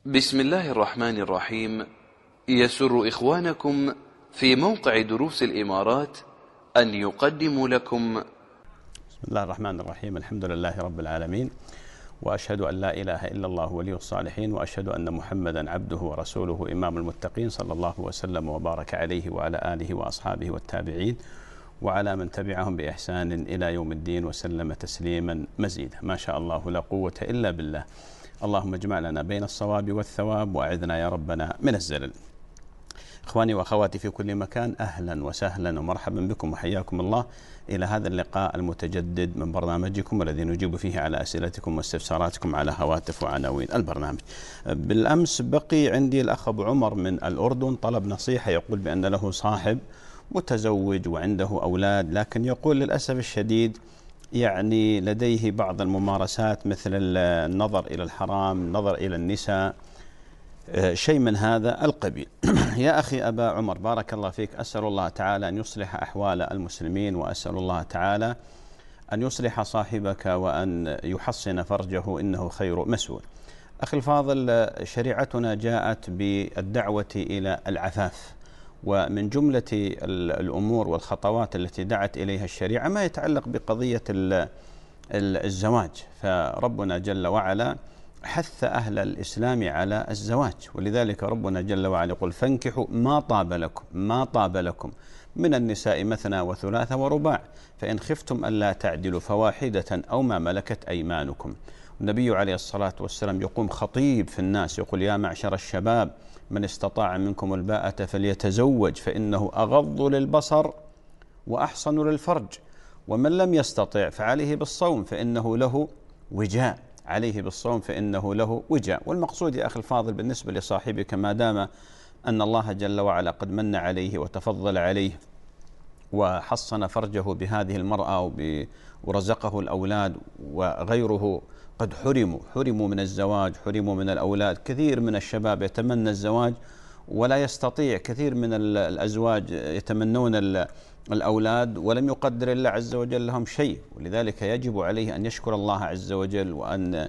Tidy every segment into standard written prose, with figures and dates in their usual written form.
بسم الله الرحمن الرحيم. يسر إخوانكم في موقع دروس الإمارات أن يقدموا لكم بسم الله الرحمن الرحيم. الحمد لله رب العالمين، وأشهد أن لا إله إلا الله ولي الصالحين، وأشهد أن محمدا عبده ورسوله إمام المتقين، صلى الله وسلم وبارك عليه وعلى آله وأصحابه والتابعين وعلى من تبعهم بإحسان إلى يوم الدين وسلم تسليما مزيدا. ما شاء الله لا قوة إلا بالله. اللهم اجمع لنا بين الصواب والثواب، وأعذنا يا ربنا من الزلل. إخواني وأخواتي في كل مكان، أهلا وسهلا ومرحبا بكم وحياكم الله إلى هذا اللقاء المتجدد من برنامجكم الذي نجيب فيه على أسئلتكم واستفساراتكم على هواتف وعناوين البرنامج. بالأمس بقي عندي الأخ أبو عمر من الأردن طلب نصيحة، يقول بأن له صاحب متزوج وعنده أولاد، لكن يقول للأسف الشديد يعني لديه بعض الممارسات مثل النظر إلى الحرام، النظر إلى النساء، شيء من هذا القبيل. يا أخي أبا عمر، بارك الله فيك، أسأل الله تعالى أن يصلح أحوال المسلمين، وأسأل الله تعالى أن يصلح صاحبك وأن يحصن فرجه، إنه خير مسؤول. أخي الفاضل، شريعتنا جاءت بالدعوة إلى العفاف، ومن جملة الأمور والخطوات التي دعت إليها الشريعة ما يتعلق بقضية الزواج. فربنا جل وعلا حث أهل الإسلام على الزواج، ولذلك ربنا جل وعلا يقول: فانكحوا ما طاب لكم من النساء مثنى وثلاث ورباع، فإن خفتم ألا تعدلوا فواحدة أو ما ملكت أيمانكم. النبي عليه الصلاة والسلام يقوم خطيب في الناس يقول: يا معشر الشباب، من استطاع منكم الباءة فليتزوج، فإنه أغض للبصر وأحصن للفرج، ومن لم يستطع فعليه بالصوم فإنه له وجاء. عليه بالصوم فإنه له وجاء. والمقصود يا أخي الفاضل بالنسبة لصاحبك، ما دام أن الله جل وعلا قد من عليه وتفضل عليه وحصن فرجه بهذه المرأة ورزقه الأولاد، وغيره قد حرموا من الزواج، حرموا من الأولاد. كثير من الشباب يتمنى الزواج ولا يستطيع، كثير من الأزواج يتمنون الأولاد ولم يقدر الله عز وجل لهم شيء، ولذلك يجب عليه أن يشكر الله عز وجل، وأن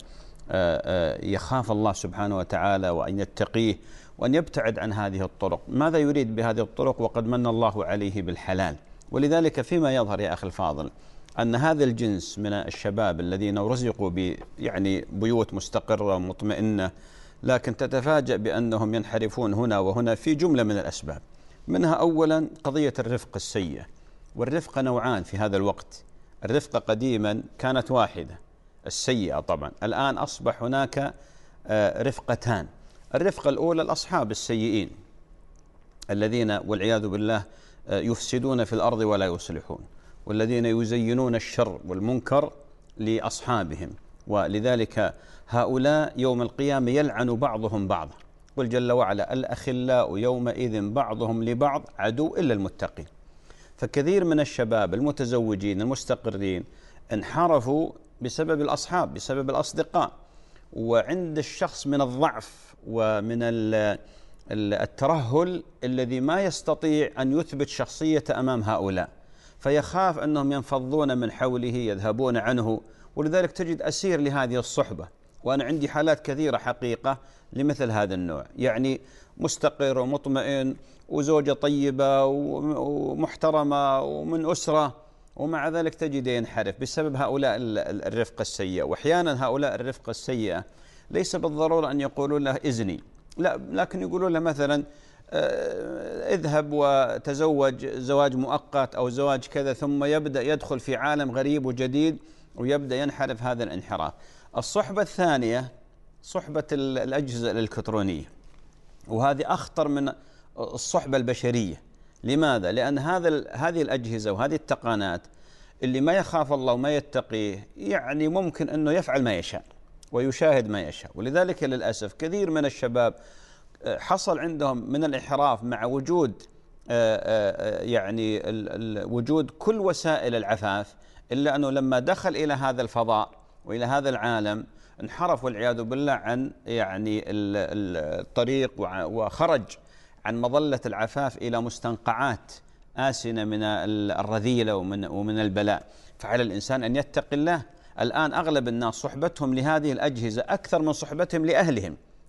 يخاف الله سبحانه وتعالى، وأن يتقيه، وأن يبتعد عن هذه الطرق. ماذا يريد بهذه الطرق وقد من الله عليه بالحلال؟ ولذلك فيما يظهر يا أخي الفاضل أن هذا الجنس من الشباب الذين رزقوا يعني بيوت مستقرة ومطمئنة، لكن تتفاجأ بأنهم ينحرفون هنا وهنا في جملة من الأسباب. منها أولا قضية الرفق السيئة، والرفقة نوعان في هذا الوقت. الرفقة قديما كانت واحدة، السيئة طبعا. الآن أصبح هناك رفقتان. الرفقة الأولى الأصحاب السيئين الذين والعياذ بالله يفسدون في الأرض ولا يصلحون، والذين يزينون الشر والمنكر لأصحابهم، ولذلك هؤلاء يوم القيامة يلعن بعضهم بعضا. قل جل وعلا: الأخلاء يومئذ بعضهم لبعض عدو إلا المتقين. فكثير من الشباب المتزوجين المستقرين انحرفوا بسبب الأصحاب، بسبب الأصدقاء، وعند الشخص من الضعف ومن الترهل الذي ما يستطيع أن يثبت شخصية أمام هؤلاء، فيخاف أنهم ينفضون من حوله، يذهبون عنه، ولذلك تجد أسير لهذه الصحبة. وأنا عندي حالات كثيرة حقيقة لمثل هذا النوع، يعني مستقر ومطمئن وزوجة طيبة ومحترمة ومن أسرة، ومع ذلك تجد ينحرف بسبب هؤلاء الرفقة السيئة. وأحيانا هؤلاء الرفقة السيئة ليس بالضرورة أن يقولوا له إذني، لا، لكن يقولوا له مثلا اذهب وتزوج زواج مؤقت أو زواج كذا، ثم يبدأ يدخل في عالم غريب وجديد ويبدأ ينحرف هذا الانحراف. الصحبة الثانية صحبة الأجهزة الإلكترونية، وهذه أخطر من الصحبة البشرية. لماذا؟ لأن هذه الأجهزة وهذه التقنيات اللي ما يخاف الله وما يتقيه يعني ممكن أنه يفعل ما يشاء ويشاهد ما يشاء. ولذلك للأسف كثير من الشباب حصل عندهم من الانحراف مع وجود يعني وجود كل وسائل العفاف، إلا أنه لما دخل إلى هذا الفضاء وإلى هذا العالم انحرف والعياذ بالله عن يعني الطريق، وخرج عن مظلة العفاف إلى مستنقعات آسنة من الرذيلة ومن البلاء. فعلى الإنسان أن يتقي الله. الآن أغلب الناس صحبتهم لهذه الأجهزة أكثر من صحبتهم لأهلهم،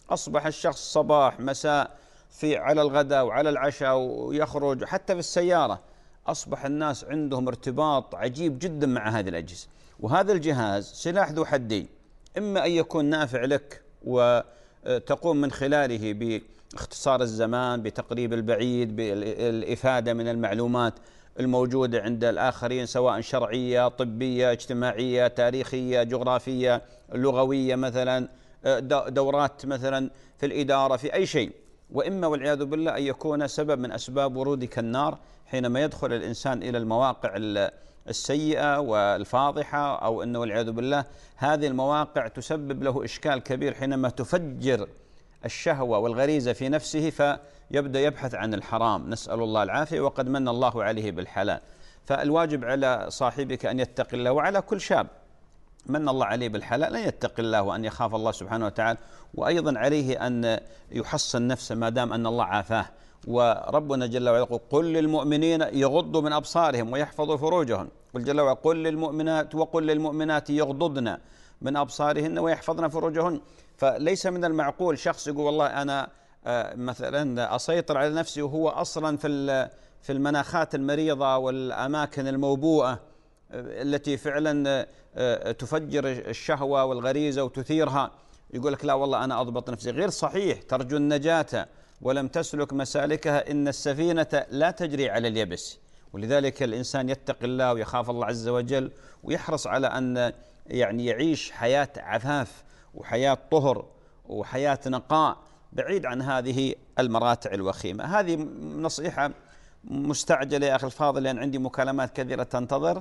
أصبح الشخص صباح مساء على الغداء وعلى العشاء ويخرج حتى في السيارة، أصبح الناس عندهم ارتباط عجيب جدا مع هذه الأجهزة. وهذا الجهاز سلاح ذو حدين، إما أن يكون نافع لك وتقوم من خلاله باختصار الزمان، بتقريب البعيد، بالإفادة من المعلومات الموجودة عند الآخرين سواء شرعية، طبية، اجتماعية، تاريخية، جغرافية، لغوية مثلا، دورات مثلا في الإدارة، في أي شيء. وإما والعياذ بالله أن يكون سبب من أسباب ورودك النار حينما يدخل الإنسان إلى المواقع السيئة والفاضحة، أو أنه والعياذ بالله هذه المواقع تسبب له إشكال كبير حينما تفجر الشهوة والغريزة في نفسه فيبدأ يبحث عن الحرام، نسأل الله العافية، وقد من الله عليه بالحلال. فالواجب على صاحبك أن يتقي الله، وعلى كل شاب من الله عليه بالحلال أن يتقي الله وأن يخاف الله سبحانه وتعالى، وأيضا عليه أن يحصن نفسه ما دام أن الله عافاه. وربنا جل وعلا يقول: قل للمؤمنين يغضوا من أبصارهم ويحفظوا فروجهم. قل جل وعلا: قل للمؤمنات وقل للمؤمنات يغضضن من أبصارهن ويحفظن فروجهن. فليس من المعقول شخص يقول والله أنا مثلا أسيطر على نفسي وهو أصلا في المناخات المريضة والأماكن الموبوءة التي فعلا تفجر الشهوة والغريزة وتثيرها، يقول لك لا والله أنا أضبط نفسي. غير صحيح. ترجو النجاة ولم تسلك مسالكها، إن السفينة لا تجري على اليبس. ولذلك الإنسان يتقي الله ويخاف الله عز وجل، ويحرص على أن يعني يعيش حياة عفاف وحياة طهر وحياة نقاء بعيد عن هذه المراتع الوخيمة. هذه نصيحة مستعجلة يا أخي الفاضل، لأن عندي مكالمات كثيرة تنتظر.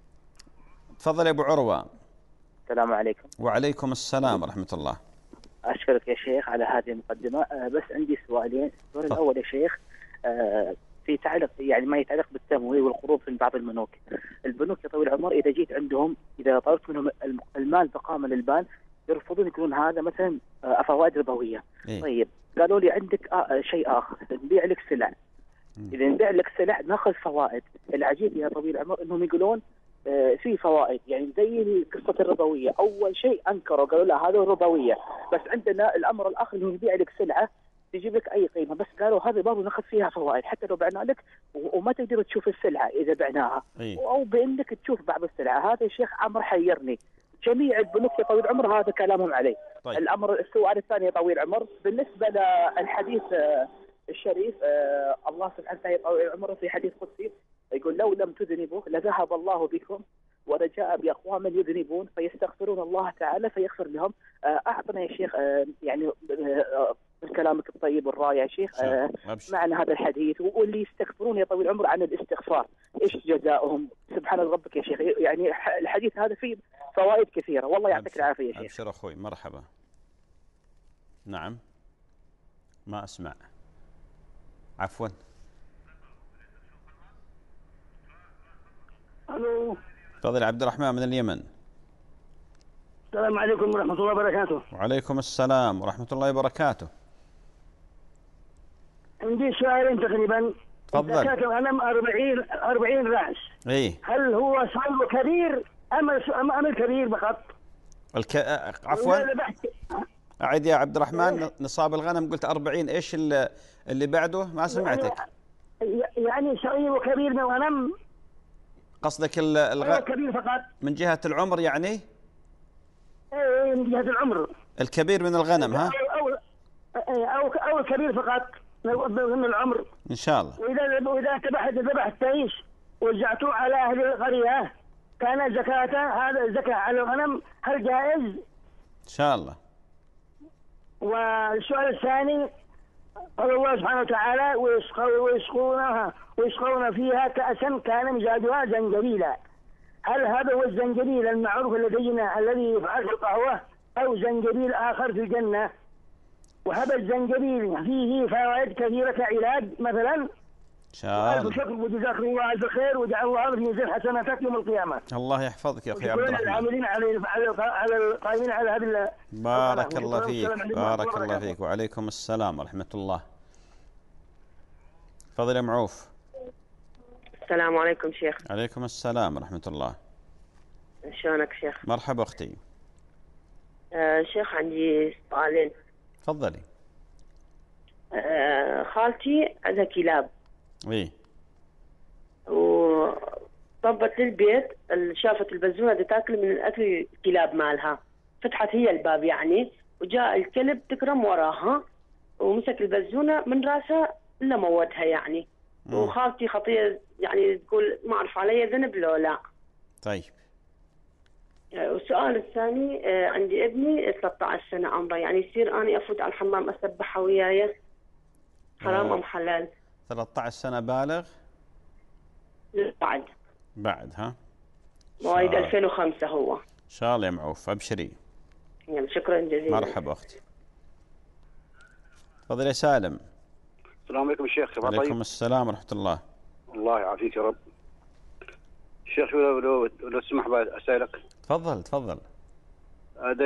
تفضل يا أبو عروة. السلام عليكم. وعليكم السلام ورحمة الله. أشكرك يا شيخ على هذه المقدمة. بس عندي سؤالين. السؤال الأول يا شيخ في تعلق يعني ما يتعلق بالتمويل والقروض في بعض البنوك. البنوك يا طويل العمر إذا جيت عندهم إذا طلبت منهم المال بقامة للبان يرفضون، يقولون هذا مثلا فوائد ربوية. طيب قالوا لي عندك شيء آخر، نبيع لك سلع. إذا نبيع لك سلع ناخذ فوائد. العجيب يا طويل العمر إنهم يقولون في فوائد، يعني زي قصة الربوية. أول شيء أنكروا قالوا لا هذا ربوية، بس عندنا الأمر الآخر إنه يبيع لك سلعة تجيب لك أي قيمة، بس قالوا هذه برضه ناخذ فيها فوائد حتى لو بعنا لك وما تقدر تشوف السلعة إذا بعناها، أو بأنك تشوف بعض السلعة. هذا يا شيخ عمر حيرني. جميع البنوك يا طويل العمر هذا كلامهم عليه. طيب. السؤال الثاني يا طويل العمر بالنسبة للحديث الشريف، الله سبحانه وتعالى طويل العمر في حديث قدسي يقول: لو لم تذنبوا لذهب الله بكم ورجاء بأقوام يذنبون فيستغفرون الله تعالى فيغفر لهم. أعطنا يا شيخ يعني من كلامك الطيب والرائع يا شيخ معنى هذا الحديث، واللي يستغفرون يا طويل العمر عن الاستغفار إيش جزاؤهم؟ سبحان ربك يا شيخ. يعني الحديث هذا فيه فوائد كثيرة، والله يعطيك العافية يا شيخ. أبشر أخوي، مرحبا. نعم، ما أسمع، عفوا. الو. تفضل عبد الرحمن من اليمن. السلام عليكم ورحمة الله وبركاته. وعليكم السلام ورحمة الله وبركاته. عندي سؤالين تقريبا. تفضل. كاتب غنم 40 رأس. ايه. هل هو صغير كبير أم الكبير فقط؟ عفوا أعد يا عبد الرحمن. نصاب الغنم قلت 40، ايش اللي بعده؟ ما سمعتك. يعني صغير وكبير من الغنم. قصدك كبير فقط من جهة العمر يعني؟ ايه من جهة العمر. الكبير من الغنم ها؟ أو الكبير فقط من العمر إن شاء الله. وإذا ذبحت تعيش وزعته على أهل القرية كان زكاة، هذا الزكاة على الغنم هل جائز؟ إن شاء الله. والسؤال الثاني قال الله سبحانه وتعالى: ويسقون فيها كأسا كان مزاجها زنجبيلا. هل هذا هو الزنجبيل المعروف لدينا الذي يفعل في القهوة أو زنجبيل آخر في الجنة؟ وهذا الزنجبيل فيه فوائد كثيرة كعلاج مثلا. إن شاء الله. شكر وجزاكم الله ألف خير وجعل الله في ميزان حسناتك يوم القيامة. الله يحفظك يا أخي عبد الرحمن. العاملين على القائمين على هذا. بارك الله فيك. بارك الله فيك. وعليكم السلام ورحمة الله. تفضل يا معوف. السلام عليكم شيخ. عليكم السلام ورحمة الله. شلونك شيخ؟ مرحبا أختي. شيخ عندي سؤالين. تفضلي. خالتي عندها كلاب، اي وطبت للبيت، شافت البزونة دي تاكل من الأكل الكلاب مالها، فتحت هي الباب يعني، وجاء الكلب تكرم وراها ومسك البزونة من راسها إلا موتها يعني. وخالتي خطية يعني، تقول ما أعرف علي ذنب لو لا. طيب. والسؤال الثاني، عندي ابني 13 سنة عمره، يعني يصير أني أفوت على الحمام أسبحها وياي، حرام أم حلال؟ 13 سنة بالغ؟ بعد ها؟ مواليد 2005 هو. إن شاء الله يا معوف، أبشري. يعني شكرا جزيلا. مرحبا أختي. تفضل يا سالم. السلام عليكم الشيخ. وعليكم السلام ورحمة الله. الله يعافيك يا رب. الشيخ لو تسمح أسألك. تفضل. هذا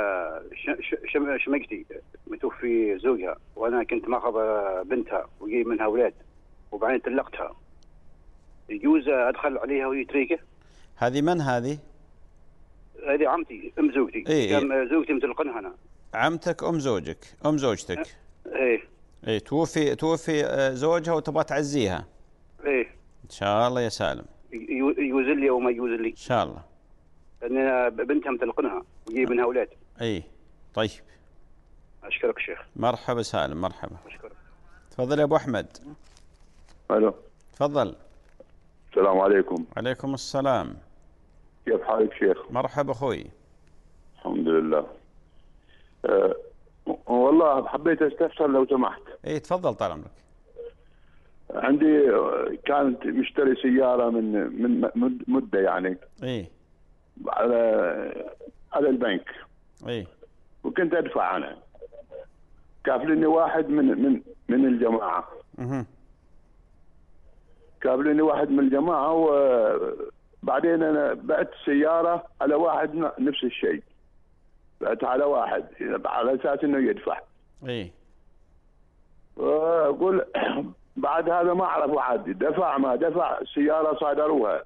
شمقتي متوفي زوجها، وأنا كنت ماخذ بنتها وجي منها أولاد، وبعدين طلقتها. يجوز أدخل عليها وهي تريكة؟ هذه من هذه؟ هذه عمتي أم زوجتي. كان زوجتي مطلقنها أنا. عمتك أم زوجتك. إيه توفي زوجها وتبغى تعزيها. إيه إن شاء الله يا سالم. يجوز لي أو ما يجوز لي؟ إن شاء الله. لأن بنتها مطلقنها وجي منها أولاد. إيه طيب. أشكرك شيخ. مرحبا سالم، مرحبا. أشكرك. تفضل يا أبو أحمد. ألو. تفضل. السلام عليكم. عليكم السلام. كيف حالك شيخ؟ مرحبا أخوي. الحمد لله. والله حبيت استفسر لو سمحت. إيه تفضل طال عمرك. عندي كانت مشتري سيارة من مدة يعني. إيه. على البنك. إيه. وكنت أدفع أنا. كافلني واحد من الجماعة. كافلني واحد من الجماعة، وبعدين أنا بعت السيارة على واحد نفس الشيء. بعت على واحد على أساس إنه يدفع. إيه. وأقول بعد هذا ما أعرف عاد دفع ما دفع، السيارة صادروها.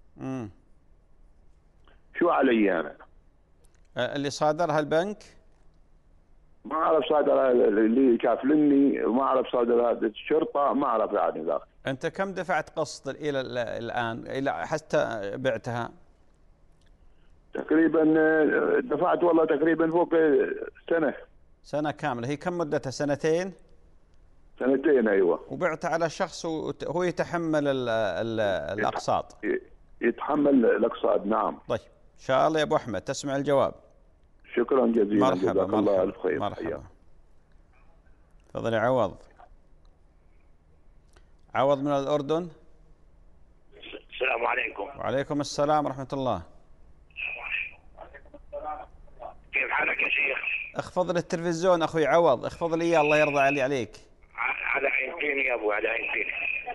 شو علي أنا؟ اللي صادرها البنك؟ ما أعرف صادرها اللي كافلني، ما أعرف صادرها الشرطة، ما أعرف يعني ذاك. أنت كم دفعت قسط إلى الآن إلى حتى بعتها؟ تقريبا دفعت والله تقريبا فوق سنة كاملة. هي كم مدتها؟ سنتين؟ سنتين أيوة. وبعت على شخص وهو يتحمل الأقساط؟ يتحمل الأقساط نعم. طيب إن شاء الله يا أبو أحمد تسمع الجواب. شكرا جزيلا. مرحبا. الله ألف خير. مرحبا. تفضل يا عوض. عوض من الأردن. السلام عليكم. وعليكم السلام ورحمة الله. كيف حالك يا شيخ؟ اخفض لي التلفزيون أخوي عوض، اخفض لي إياه الله يرضى عليك. على عين فيني يا أبو، على عين فيني.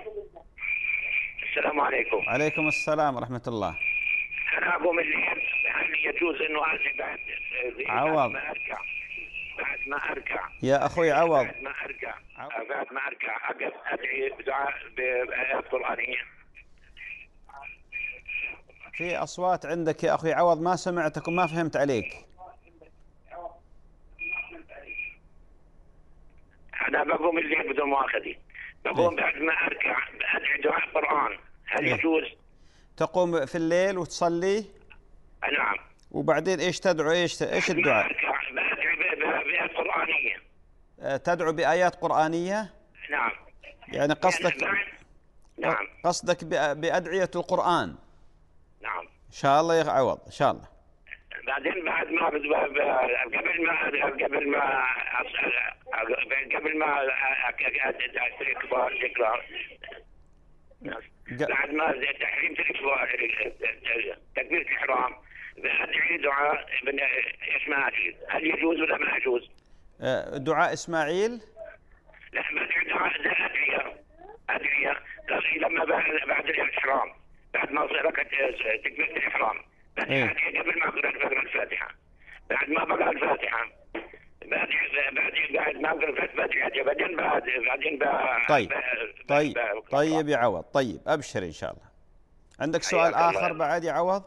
السلام عليكم. وعليكم السلام ورحمة الله. أنا أقوم الليل، هل يجوز إنه أرجع بعد عوض بعد ما أركع يا أخوي عوض بعد ما أركع أدعي بدعاء بآيات قرآنية؟ في أصوات عندك يا أخوي عوض ما سمعتك وما فهمت عليك. أنا بقوم الليل بدون مؤاخذة، بقوم بعد ما أركع أدعي دعاء قرآن، هل يجوز؟ تقوم في الليل وتصلي؟ نعم. وبعدين إيش تدعو؟ إيش الدعاء؟ أدعي بآيات قرآنية. تدعو بآيات قرآنية؟ نعم. يعني قصدك نعم. قصدك بأدعية القرآن؟ نعم. إن شاء الله يا عوض إن شاء الله. بعدين بعد ما قبل ما بعد ما تحريم تكبيرة الإحرام أدعي دعاء إسماعيل، هل يجوز ولا ما يجوز؟ دعاء إسماعيل؟ لا بدعي دعاء أدعية لما بعد الإحرام، بعد ما ركعت تكبيرة الإحرام قبل ما أقرأ الفاتحة، بعد ما بقرأ الفاتحة بعد ما أقرأ الفاتحة بعدين طيب يا عوض. طيب أبشر إن شاء الله. عندك سؤال آخر بعد يا عوض؟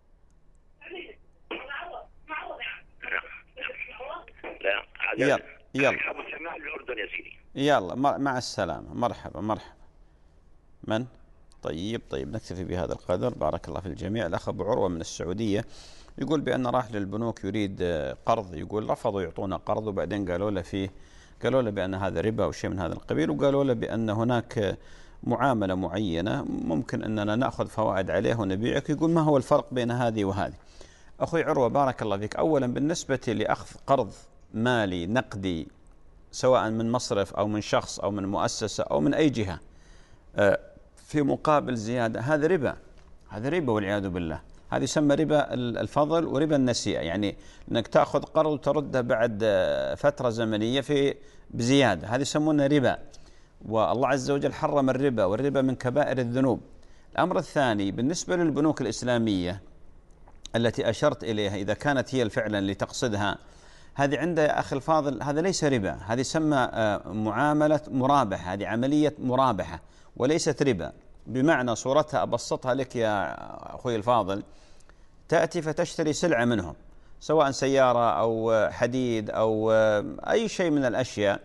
لا يلا أبو سلمان الأردن يا سيدي. يلا مع السلامة. مرحبا مرحبا. من؟ طيب نكتفي بهذا القدر. بارك الله في الجميع. الأخ أبو عروة من السعودية يقول بأن راح للبنوك يريد قرض، يقول رفضوا يعطونا قرض، وبعدين قالوا له بأن هذا ربا أو شيء من هذا القبيل، وقالوا له بأن هناك معاملة معينة ممكن أننا نأخذ فوائد عليه ونبيعك. يقول ما هو الفرق بين هذه وهذه؟ أخوي عروة بارك الله فيك، أولا بالنسبة لأخذ قرض مالي نقدي سواء من مصرف أو من شخص أو من مؤسسة أو من أي جهة في مقابل زيادة، هذا ربا والعياذ بالله. هذه يسمى ربا الفضل وربا النسيئة، يعني أنك تأخذ قرض وترده بعد فترة زمنية بزيادة، هذه يسمونه ربا. والله عز وجل حرم الربا، والربا من كبائر الذنوب. الأمر الثاني بالنسبة للبنوك الإسلامية التي أشرت إليها، إذا كانت هي فعلا لتقصدها، هذه عندها يا أخي الفاضل هذا ليس ربا، هذه يسمى معاملة مرابحة، هذه عملية مرابحة وليست ربا. بمعنى صورتها أبسطها لك يا أخوي الفاضل، تأتي فتشتري سلعة منهم سواء سيارة أو حديد أو أي شيء من الأشياء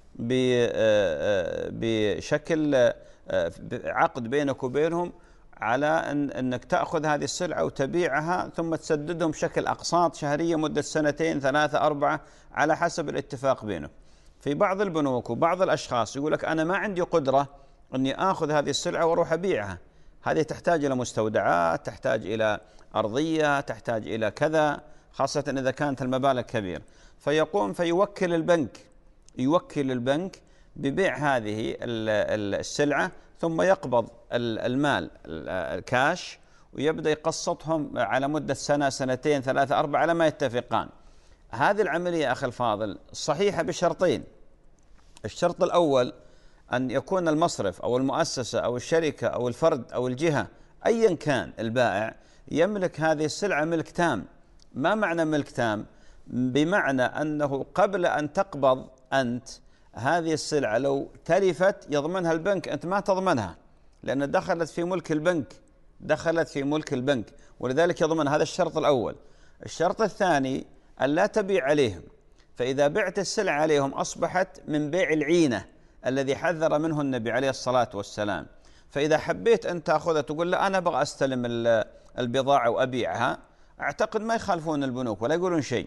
بشكل عقد بينك وبينهم على أنك تأخذ هذه السلعة وتبيعها ثم تسددهم بشكل أقساط شهرية مدة 2 3 4 على حسب الاتفاق بينه. في بعض البنوك وبعض الأشخاص يقول لك أنا ما عندي قدرة أني آخذ هذه السلعة وأروح أبيعها، هذه تحتاج إلى مستودعات، تحتاج إلى أرضية، تحتاج إلى كذا، خاصة إذا كانت المبالغ كبيرة. فيقوم فيوكل البنك ببيع هذه السلعة، ثم يقبض المال الكاش ويبدأ يقسطهم على مدة 1 2 3 4 على ما يتفقان. هذه العملية أخي الفاضل صحيحة بشرطين. الشرط الأول أن يكون المصرف أو المؤسسة أو الشركة أو الفرد أو الجهة أيا كان البائع يملك هذه السلعة ملك تام. ما معنى ملك تام؟ بمعنى أنه قبل أن تقبض أنت هذه السلعة لو تلفت يضمنها البنك، أنت ما تضمنها لأن دخلت في ملك البنك، ولذلك يضمن. هذا الشرط الأول. الشرط الثاني أن لا تبيع عليهم، فإذا بعت السلعة عليهم أصبحت من بيع العينة الذي حذر منه النبي عليه الصلاة والسلام. فإذا حبيت أن تأخذها تقول لا أنا أبغى أستلم البضاعة وأبيعها، أعتقد ما يخالفون البنوك ولا يقولون شيء.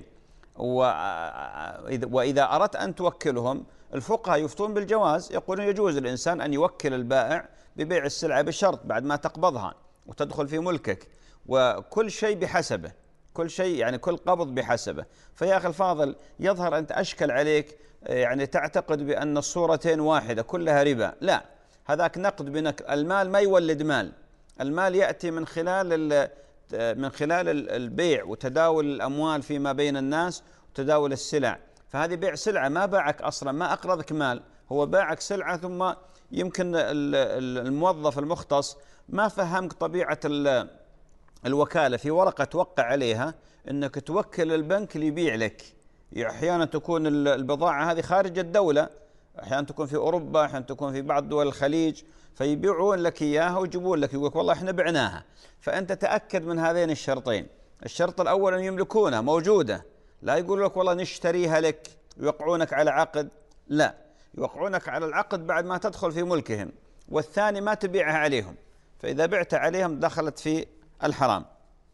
وإذا أردت أن توكلهم، الفقهاء يفتون بالجواز، يقولون يجوز الإنسان أن يوكل البائع ببيع السلعة بشرط بعد ما تقبضها وتدخل في ملكك، وكل شيء بحسبه، كل شيء يعني كل قبض بحسبه. فيا أخي الفاضل يظهر أنت أشكل عليك، يعني تعتقد بأن الصورتين واحدة كلها ربا. لا، هذاك نقد بنك. المال ما يولد مال، المال يأتي من خلال البيع وتداول الأموال فيما بين الناس وتداول السلع. فهذه بيع سلعة، ما باعك أصلا، ما أقرضك مال، هو باعك سلعة، ثم يمكن الموظف المختص ما فهمك طبيعة الوكالة، في ورقة توقع عليها أنك توكل البنك ليبيع لك. أحيانا تكون البضاعة هذه خارج الدولة، أحيانا تكون في أوروبا، أحيانا تكون في بعض دول الخليج، فيبيعون لك إياها ويجيبون لك، يقولك والله إحنا بعناها. فأنت تأكد من هذين الشرطين. الشرط الأول أن يملكونها موجودة، لا يقول لك والله نشتريها لك، يوقعونك على عقد، لا، يوقعونك على العقد بعد ما تدخل في ملكهم. والثاني ما تبيعها عليهم، فإذا بعت عليهم دخلت في الحرام.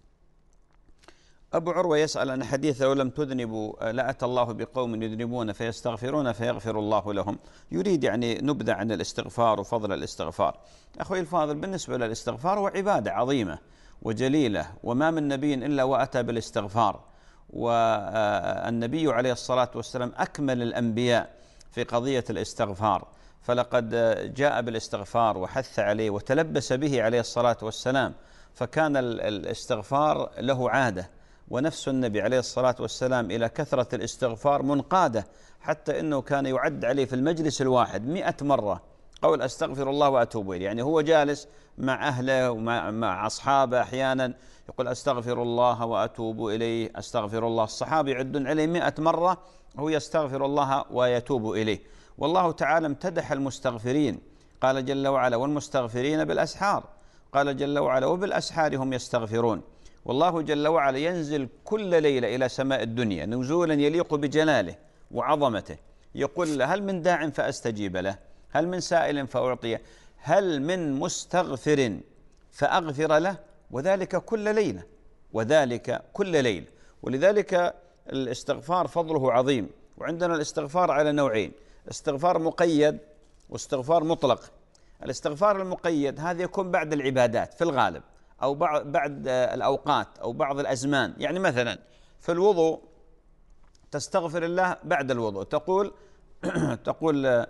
أبو عروة يسأل عن حديث لو لم تذنبوا لأتى الله بقوم يذنبون فيستغفرون فيغفر الله لهم. يريد يعني نبذة عن الاستغفار وفضل الاستغفار. أخوي الفاضل، بالنسبة للاستغفار هو عبادة عظيمة وجليلة، وما من نبي إلا وأتى بالاستغفار، والنبي عليه الصلاة والسلام أكمل الأنبياء في قضية الاستغفار، فلقد جاء بالاستغفار وحث عليه وتلبس به عليه الصلاة والسلام. فكان الاستغفار له عادة، ونفس النبي عليه الصلاة والسلام إلى كثرة الاستغفار منقادة، حتى إنه كان يعد عليه في المجلس الواحد 100 مرة قول أستغفر الله وأتوب إليه. يعني هو جالس مع أهله ومع أصحابه أحيانا يقول أستغفر الله وأتوب إليه، أستغفر الله. الصحابة يعدون عليه 100 مرة هو يستغفر الله ويتوب إليه. والله تعالى امتدح المستغفرين، قال جل وعلا والمستغفرين بالأسحار، قال جل وعلا وبالأسحار هم يستغفرون. والله جل وعلا ينزل كل ليلة إلى سماء الدنيا نزولا يليق بجلاله وعظمته، يقول هل من داع فأستجيب له، هل من سائل فأعطيه، هل من مستغفر فأغفر له، وذلك كل ليلة، وذلك كل ليلة. ولذلك الاستغفار فضله عظيم. وعندنا الاستغفار على نوعين: استغفار مقيد واستغفار مطلق. الاستغفار المقيد هذا يكون بعد العبادات في الغالب، أو بعد الأوقات أو بعض الأزمان. يعني مثلا في الوضوء تستغفر الله بعد الوضوء، تقول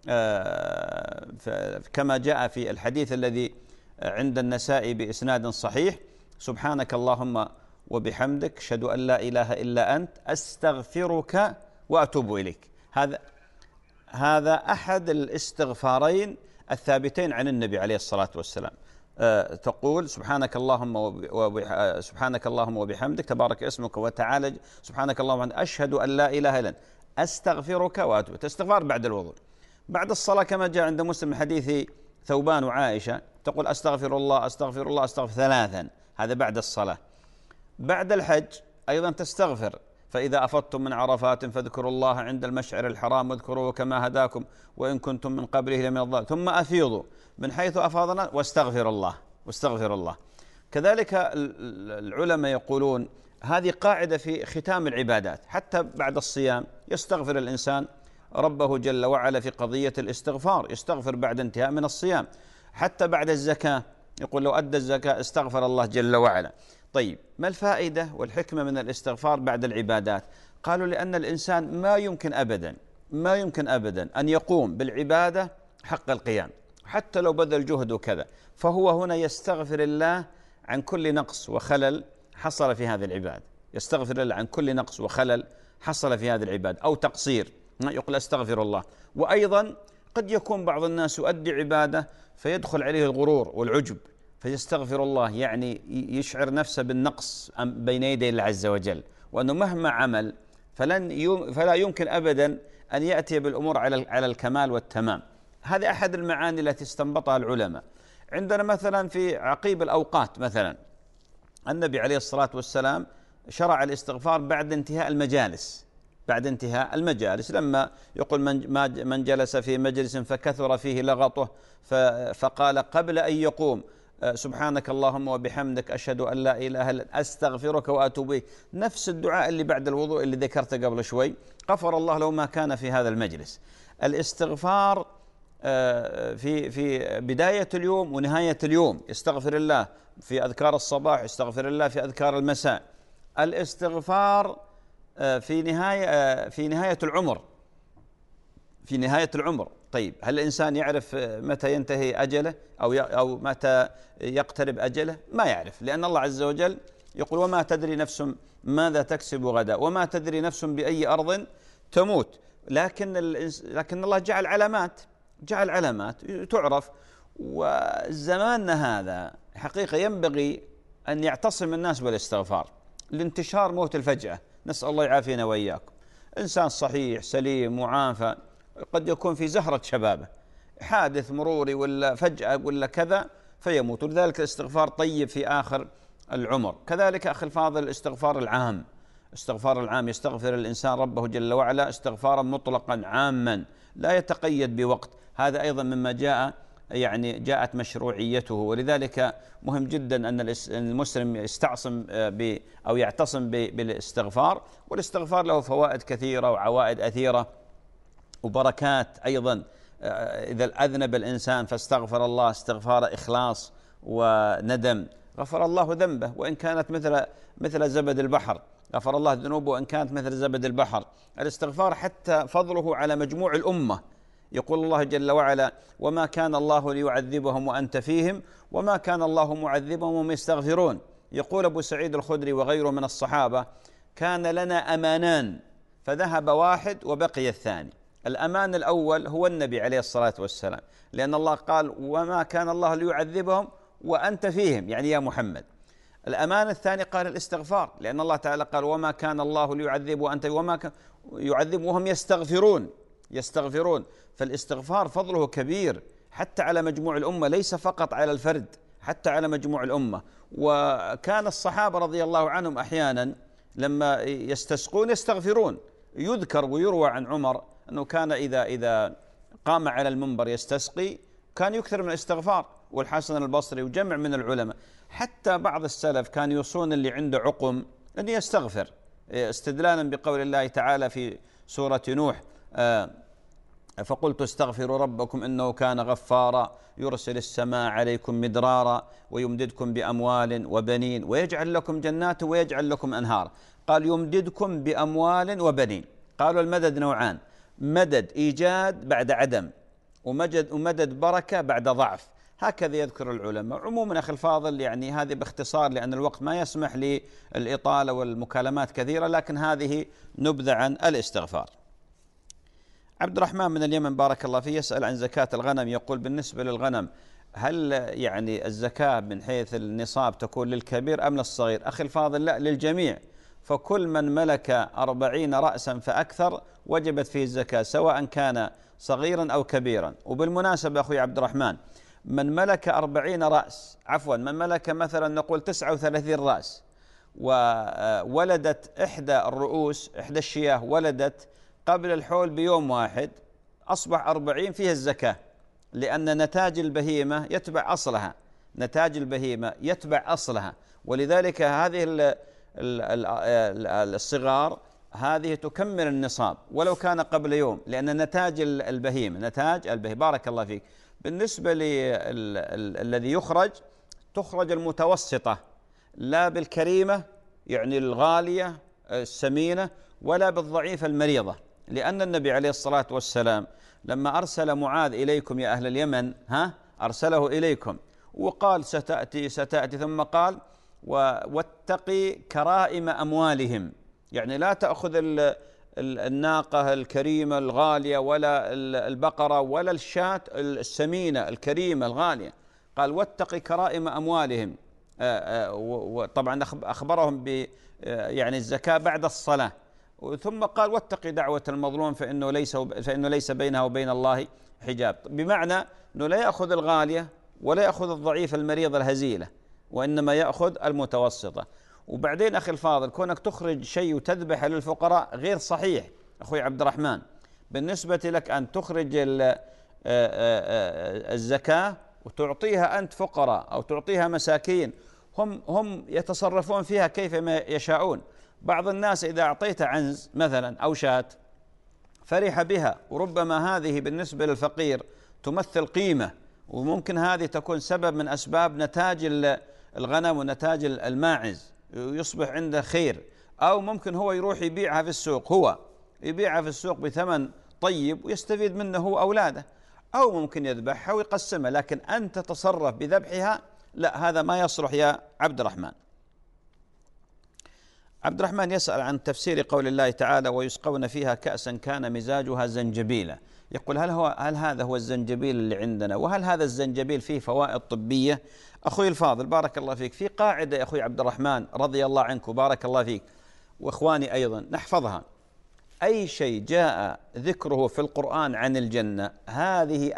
كما جاء في الحديث الذي عند النسائي بإسناد صحيح: سبحانك اللهم وبحمدك أشهد أن لا إله إلا أنت أستغفرك وأتوب إليك. هذا أحد الاستغفارين الثابتين عن النبي عليه الصلاة والسلام. تقول سبحانك اللهم وبحمدك تبارك اسمك وتعالى سبحانك اللهم أشهد أن لا إله إلا أنت أستغفرك وأتوب. تستغفر بعد الوضوء. بعد الصلاة كما جاء عند مسلم من حديث ثوبان وعائشة تقول أستغفر الله أستغفر الله أستغفر 3، هذا بعد الصلاة. بعد الحج أيضا تستغفر: فإذا أفضتم من عرفات فاذكروا الله عند المشعر الحرام واذكروه كما هداكم وإن كنتم من قبله لمن الضالين ثم أفيضوا من حيث أفاضنا واستغفر الله. كذلك العلماء يقولون هذه قاعدة في ختام العبادات، حتى بعد الصيام يستغفر الإنسان ربه جل وعلا في قضية الاستغفار، يستغفر بعد انتهاء من الصيام. حتى بعد الزكاة يقول لو أدى الزكاة استغفر الله جل وعلا. طيب، ما الفائدة والحكمة من الاستغفار بعد العبادات؟ قالوا لأن الإنسان ما يمكن أبدا أن يقوم بالعبادة حق القيام حتى لو بذل جهد وكذا، فهو هنا يستغفر الله عن كل نقص وخلل حصل في هذه العبادة، يستغفر الله عن كل نقص وخلل حصل في هذه العبادة أو تقصير، يقول أستغفر الله. وأيضا قد يكون بعض الناس يؤدي عبادة فيدخل عليه الغرور والعجب فيستغفر الله، يعني يشعر نفسه بالنقص بين يدي الله عز وجل، وأنه مهما عمل فلا يمكن أبدا أن يأتي بالأمور على الكمال والتمام. هذه أحد المعاني التي استنبطها العلماء. عندنا مثلا في عقيب الأوقات مثلا النبي عليه الصلاة والسلام شرع الاستغفار بعد انتهاء المجالس، لما يقول من جلس في مجلس فكثر فيه لغطه فقال قبل أن يقوم سبحانك اللهم وبحمدك أشهد أن لا إله إلا أنت أستغفرك وأتوب إليك، نفس الدعاء اللي بعد الوضوء اللي ذكرته قبل شوي، غفر الله له ما كان في هذا المجلس. الاستغفار في بداية اليوم ونهاية اليوم، يستغفر الله في أذكار الصباح، يستغفر الله في أذكار المساء. الاستغفار في نهاية العمر. طيب، هل الإنسان يعرف متى ينتهي أجله أو متى يقترب أجله؟ ما يعرف، لأن الله عز وجل يقول وما تدري نفس ماذا تكسب غدا وما تدري نفس بأي أرض تموت. لكن الله جعل علامات تعرف. وزماننا هذا حقيقة ينبغي أن يعتصم الناس بالاستغفار لانتشار موت الفجأة، نسأل الله يعافينا وإياكم. إنسان صحيح سليم معافى قد يكون في زهرة شبابه حادث مروري ولا فجأة ولا كذا فيموت، ولذلك الاستغفار طيب في آخر العمر. كذلك أخي الفاضل الاستغفار العام، يستغفر الإنسان ربه جل وعلا استغفارا مطلقا عاما لا يتقيد بوقت. هذا أيضا مما جاءت مشروعيته، ولذلك مهم جدا أن المسلم يعتصم بالاستغفار. والاستغفار له فوائد كثيرة وعوائد أثيرة وبركات أيضا. إذا أذنب الإنسان فاستغفر الله استغفار إخلاص وندم غفر الله ذنبه وإن كانت مثل زبد البحر، غفر الله ذنوبه وإن كانت مثل زبد البحر. الاستغفار حتى فضله على مجموع الأمة، يقول الله جل وعلا وما كان الله ليعذبهم وأنت فيهم وما كان الله معذبهم وهم يستغفرون. يقول أبو سعيد الخدري وغيره من الصحابة كان لنا أمانان فذهب واحد وبقي الثاني. الأمان الأول هو النبي عليه الصلاة والسلام، لأن الله قال وما كان الله ليعذبهم وأنت فيهم، يعني يا محمد. الأمان الثاني قال الاستغفار، لأن الله تعالى قال وما كان الله ليعذب وأنت وما كان يعذب وهم يستغفرون. فالاستغفار فضله كبير حتى على مجموع الأمة، ليس فقط على الفرد، حتى على مجموع الأمة. وكان الصحابة رضي الله عنهم أحيانا لما يستسقون يستغفرون. يذكر ويروى عن عمر أنه كان إذا قام على المنبر يستسقي كان يكثر من الاستغفار، والحسن البصري وجمع من العلماء، حتى بعض السلف كان يوصون اللي عنده عقم أن يستغفر، استدلالا بقول الله تعالى في سورة نوح: فقلت استغفروا ربكم إنه كان غفارا يرسل السماء عليكم مدرارا ويمددكم بأموال وبنين ويجعل لكم جنات ويجعل لكم أنهار. قال يمددكم بأموال وبنين. قالوا المدد نوعان: مدد إيجاد بعد عدم، ومدد بركة بعد ضعف. هكذا يذكر العلماء. عموما أخي الفاضل يعني هذه باختصار، لأن الوقت ما يسمح للإطالة والمكالمات كثيرة، لكن هذه نبذة عن الاستغفار. عبد الرحمن من اليمن بارك الله فيه يسأل عن زكاة الغنم. يقول: بالنسبة للغنم هل يعني الزكاة من حيث النصاب تكون للكبير أم للصغير؟ أخي الفاضل لا، للجميع، فكل من ملك 40 رأسا فأكثر وجبت فيه الزكاة، سواء كان صغيرا أو كبيرا. وبالمناسبة أخوي عبد الرحمن، من ملك 40 رأس، من ملك مثلا نقول 39 رأس، وولدت إحدى الرؤوس، إحدى الشياه ولدت قبل الحول بيوم واحد، أصبح 40 فيها الزكاة، لأن نتاج البهيمة يتبع أصلها، نتاج البهيمة يتبع أصلها. ولذلك هذه الصغار هذه تكمل النصاب ولو كان قبل يوم، لأن نتاج البهيمة بارك الله فيك. بالنسبة للذي تخرج المتوسطة، لا بالكريمة يعني الغالية السمينة، ولا بالضعيفة المريضة، لأن النبي عليه الصلاة والسلام لما أرسل معاذ إليكم يا أهل اليمن، أرسله إليكم وقال ستأتي، ثم قال: واتقي كرائم أموالهم، يعني لا تأخذ الناقة الكريمة الغالية ولا البقرة ولا الشاة السمينة الكريمة الغالية، قال: واتقي كرائم أموالهم. وطبعا أخبرهم يعني الزكاة بعد الصلاة، ثم قال: واتقي دعوة المظلوم فإنه ليس بينها وبين الله حجاب، بمعنى أنه لا يأخذ الغالية ولا يأخذ الضعيف المريض الهزيلة، وإنما يأخذ المتوسطة. وبعدين أخي الفاضل، كونك تخرج شيء وتذبح للفقراء غير صحيح أخوي عبد الرحمن. بالنسبة لك أن تخرج الزكاة وتعطيها أنت فقراء أو تعطيها مساكين، هم يتصرفون فيها كيف ما يشاءون. بعض الناس إذا أعطيت عنز مثلا أو شاة فرح بها، وربما هذه بالنسبة للفقير تمثل قيمة، وممكن هذه تكون سبب من أسباب نتاج الغنم ونتاج الماعز، يصبح عنده خير. أو ممكن هو يروح يبيعها في السوق بثمن طيب ويستفيد منه هو أولاده، أو ممكن يذبحها ويقسمها، لكن أن تتصرف بذبحها لا، هذا ما يصلح يا عبد الرحمن. عبد الرحمن يسأل عن تفسير قول الله تعالى: ويسقون فيها كأسا كان مزاجها زنجبيلا. يقول: هل هذا هو الزنجبيل اللي عندنا؟ وهل هذا الزنجبيل فيه فوائد طبية؟ أخوي الفاضل بارك الله فيك، في قاعدة يا أخوي عبد الرحمن رضي الله عنك وبارك الله فيك وإخواني أيضا نحفظها: أي شيء جاء ذكره في القرآن عن الجنة هذه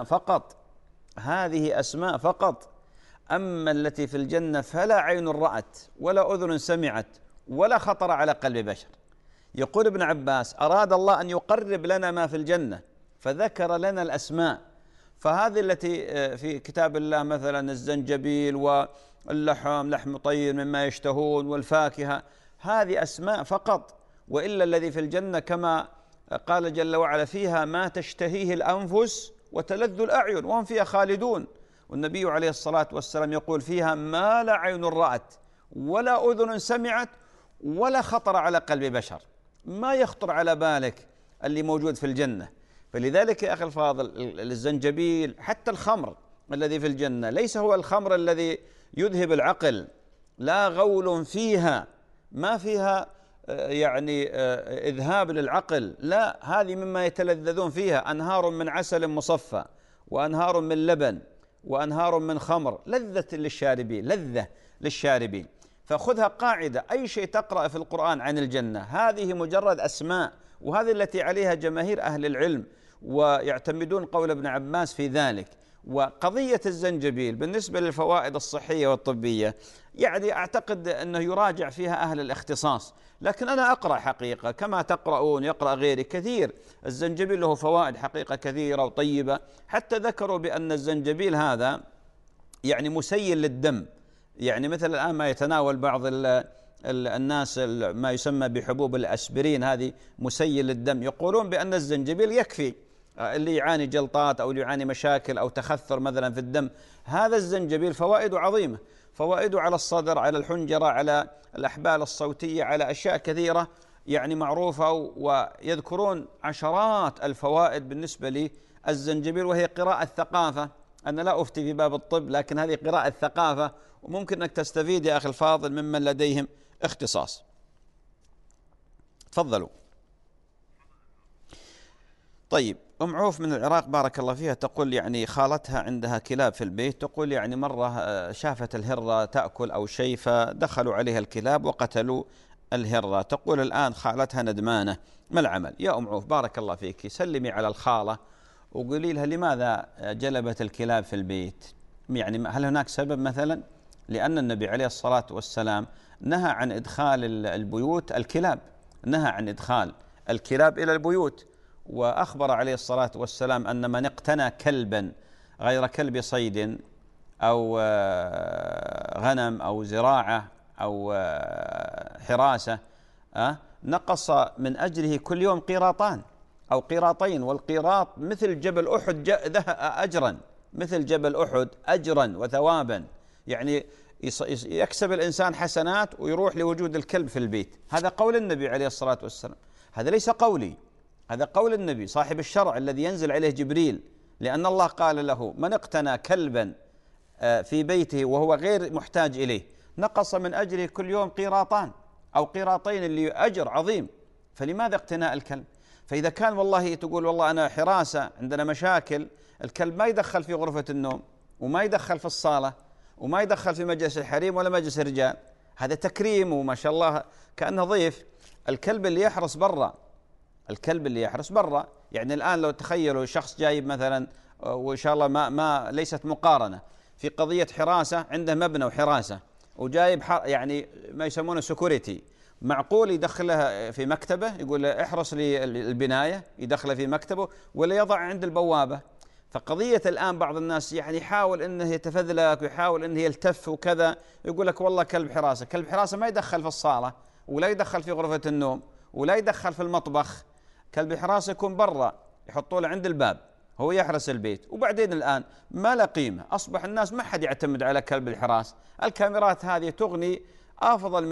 أسماء فقط، أما التي في الجنة فلا عين رأت ولا أذن سمعت ولا خطر على قلب بشر. يقول ابن عباس: أراد الله أن يقرب لنا ما في الجنة فذكر لنا الأسماء، فهذه التي في كتاب الله مثلا الزنجبيل واللحم، لحم طير مما يشتهون، والفاكهة، هذه أسماء فقط. وإلا الذي في الجنة كما قال جل وعلا: فيها ما تشتهيه الأنفس وتلذ الأعين وهم فيها خالدون. والنبي عليه الصلاة والسلام يقول: فيها ما لا عين رأت ولا أذن سمعت ولا خطر على قلب بشر. ما يخطر على بالك اللي موجود في الجنة. فلذلك يا أخي الفاضل الزنجبيل، حتى الخمر الذي في الجنة ليس هو الخمر الذي يذهب العقل، لا غول فيها، ما فيها يعني إذهاب للعقل، لا، هذه مما يتلذذون فيها: أنهار من عسل مصفى وأنهار من لبن وأنهار من خمر لذة للشاربين. فخذها قاعدة: أي شيء تقرأ في القرآن عن الجنة هذه مجرد أسماء، وهذه التي عليها جماهير أهل العلم، ويعتمدون قول ابن عباس في ذلك. وقضية الزنجبيل بالنسبة للفوائد الصحية والطبية يعني أعتقد أنه يراجع فيها أهل الاختصاص، لكن أنا أقرأ حقيقة كما تقرؤون يقرأ غيري كثير. الزنجبيل له فوائد حقيقة كثيرة وطيبة، حتى ذكروا بأن الزنجبيل هذا يعني مسيل للدم. يعني مثل الآن ما يتناول بعض الناس ما يسمى بحبوب الأسبرين، هذه مسيل للدم، يقولون بأن الزنجبيل يكفي اللي يعاني جلطات أو اللي يعاني مشاكل أو تخثر مثلا في الدم. هذا الزنجبيل فوائده عظيمة، فوائده على الصدر، على الحنجرة، على الأحبال الصوتية، على أشياء كثيرة يعني معروفة، ويذكرون عشرات الفوائد بالنسبة للزنجبيل، وهي قراءة ثقافة. أنا لا أفتي في باب الطب، لكن هذه قراءة ثقافة، وممكن أنك تستفيد يا أخي الفاضل ممن لديهم اختصاص. تفضلوا. طيب، أم عوف من العراق بارك الله فيها تقول يعني خالتها عندها كلاب في البيت، تقول يعني مرة شافت الهرة تأكل أو شيء فدخلوا عليها الكلاب وقتلوا الهرة. تقول الآن خالتها ندمانة، ما العمل؟ يا أم عوف بارك الله فيك سلمي على الخالة وقولي لها لماذا جلبت الكلاب في البيت؟ يعني هل هناك سبب مثلا؟ لأن النبي عليه الصلاة والسلام نهى عن إدخال البيوت الكلاب، نهى عن إدخال الكلاب إلى البيوت، وأخبر عليه الصلاة والسلام أن من اقتنى كلبا غير كلب صيد أو غنم أو زراعة أو حراسة نقص من أجره كل يوم قيراطان أو قيراطين، والقيراط مثل جبل أحد أجرا، مثل جبل أحد أجرا وثوابا، يعني يكسب الإنسان حسنات ويروح لوجود الكلب في البيت. هذا قول النبي عليه الصلاة والسلام، هذا ليس قولي، هذا قول النبي صاحب الشرع الذي ينزل عليه جبريل، لأن الله قال له من اقتنى كلبا في بيته وهو غير محتاج إليه نقص من أجره كل يوم قيراطان أو قيراطين، اللي أجر عظيم. فلماذا اقتناء الكلب؟ فإذا كان والله تقول والله أنا حراسة عندنا مشاكل، الكلب ما يدخل في غرفة النوم وما يدخل في الصالة وما يدخل في مجلس الحريم ولا مجلس الرجال، هذا تكريم وما شاء الله كأنه ضيف. الكلب اللي يحرس برا، الكلب اللي يحرس برا، يعني الآن لو تخيلوا شخص جايب مثلا، وإن شاء الله ما ليست مقارنة في قضية حراسة، عنده مبنى وحراسة وجايب يعني ما يسمونه سكوريتي، معقول يدخلها في مكتبه يقول له احرس لي البناية، يدخله في مكتبه ولا يضع عند البوابة؟ فقضية الآن بعض الناس يعني يحاول أنه يتفذلك ويحاول أنه يلتف وكذا، يقول لك والله كلب حراسة. كلب حراسة ما يدخل في الصالة ولا يدخل في غرفة النوم ولا يدخل في المطبخ، كلب حراسة يكون برا يحطوا له عند الباب هو يحرس البيت. وبعدين الآن ما له قيمة، أصبح الناس ما حد يعتمد على كلب الحراس، الكاميرات هذه تغني أفضل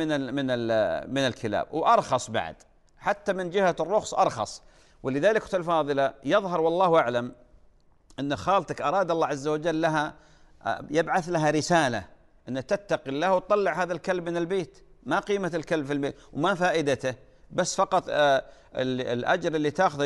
من الكلاب وأرخص بعد، حتى من جهة الرخص أرخص. ولذلك أختي الفاضلة يظهر والله أعلم أن خالتك أراد الله عز وجل لها يبعث لها رسالة أن تتقي الله وتطلع هذا الكلب من البيت. ما قيمة الكلب في البيت وما فائدته، بس فقط الأجر اللي تأخذه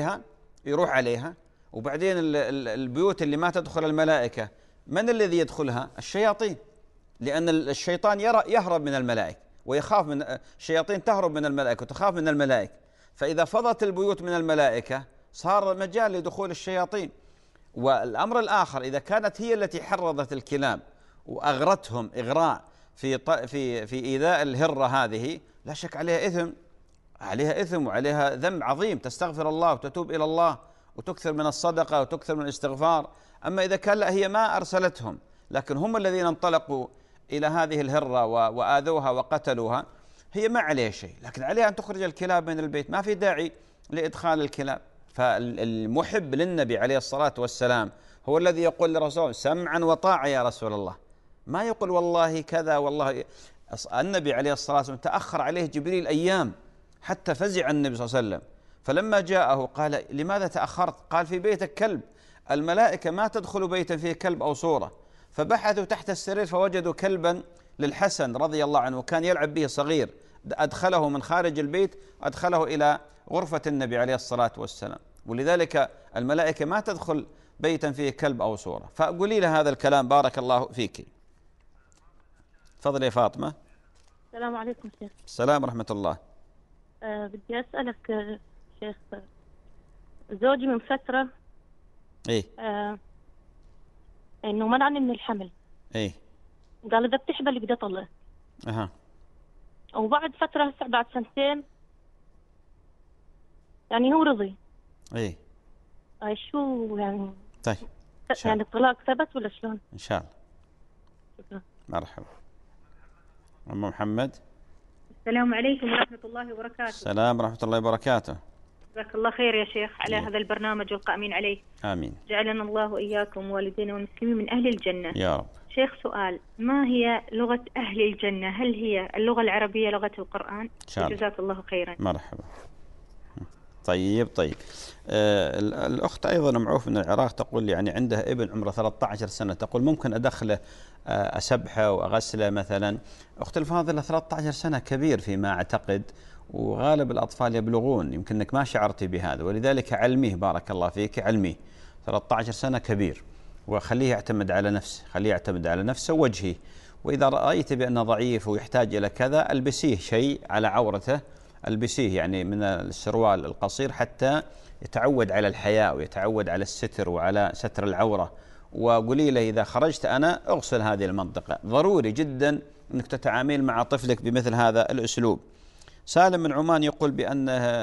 يروح عليها. وبعدين البيوت اللي ما تدخل الملائكة من الذي يدخلها؟ الشياطين، لأن الشيطان يهرب من الملائكة ويخاف من الشياطين، تهرب من الملائكة وتخاف من الملائكة، فإذا فضت البيوت من الملائكة صار مجال لدخول الشياطين. والأمر الآخر إذا كانت هي التي حرضت الكلاب وأغرتهم إغراء في إيذاء الهرة هذه، لا شك عليها إثم وعليها ذنب عظيم، تستغفر الله وتتوب إلى الله وتكثر من الصدقة وتكثر من الاستغفار. أما إذا كان لا، هي ما أرسلتهم لكن هم الذين انطلقوا إلى هذه الهرة وآذوها وقتلوها، هي ما عليها شيء، لكن عليها أن تخرج الكلاب من البيت، ما في داعي لإدخال الكلاب. فالمحب للنبي عليه الصلاة والسلام هو الذي يقول لرسوله سمعا وطاعة يا رسول الله، ما يقول والله كذا والله. النبي عليه الصلاة والسلام تأخر عليه جبريل أيام حتى فزع النبي صلى الله عليه وسلم، فلما جاءه قال لماذا تأخرت؟ قال في بيتك كلب، الملائكة ما تدخل بيتا فيه كلب أو صورة. فبحثوا تحت السرير فوجدوا كلبا للحسن رضي الله عنه كان يلعب به صغير، أدخله من خارج البيت، أدخله إلى غرفة النبي عليه الصلاة والسلام. ولذلك الملائكة ما تدخل بيتا فيه كلب أو صورة. فقولي له هذا الكلام بارك الله فيك. تفضل يا فاطمة. السلام عليكم شيخ. السلام ورحمة الله. بدي أسألك شيخ، زوجي من فترة إنه منعني من الحمل. إيه. قال إذا بتحبل بدي أطلق. أها. وبعد فترة هسه بعد سنتين يعني هو رضي. إيه. شو يعني؟ طيب. يعني الطلاق ثبت ولا شلون؟ إن شاء الله. شكرا. مرحبا. أم محمد. السلام عليكم ورحمة الله وبركاته. السلام ورحمة الله وبركاته. جزاك الله خير يا شيخ على هذا البرنامج والقائمين عليه. آمين. جعلنا الله وإياكم والدينا والمسلمين من أهل الجنة يا رب. شيخ سؤال، ما هي لغة أهل الجنة؟ هل هي اللغة العربية لغة القرآن؟ إن شاء الله. جزاك الله خيرا. مرحبا. طيب. الأخت أيضا معروف من العراق تقول يعني عندها ابن عمره 13 سنة، تقول ممكن أدخله أسبحه وأغسله مثلا. أخت الفاضلة 13 سنة كبير فيما أعتقد، وغالب الأطفال يبلغون، يمكن أنك ما شعرتي بهذا، ولذلك علميه بارك الله فيك، علميه 13 سنة كبير، وخليه يعتمد على نفسه، خليه يعتمد على نفسه ووجهه. وإذا رأيت بأنه ضعيف ويحتاج إلى كذا ألبسيه شيء على عورته، ألبسيه يعني من السروال القصير حتى يتعود على الحياء ويتعود على الستر وعلى ستر العورة. وقولي له إذا خرجت أنا أغسل هذه المنطقة. ضروري جدا أنك تتعامل مع طفلك بمثل هذا الأسلوب. سالم من عمان يقول بأنه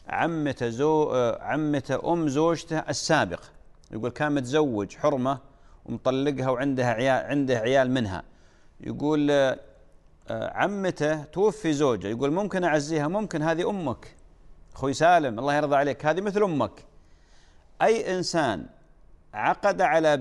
عمته أم زوجته السابق، يقول كان متزوج حرمة ومطلقها وعنده عيال منها. يقول عمته توفي زوجه، يقول ممكن أعزيها؟ ممكن، هذه أمك أخوي سالم الله يرضى عليك، هذه مثل أمك. أي إنسان عقد على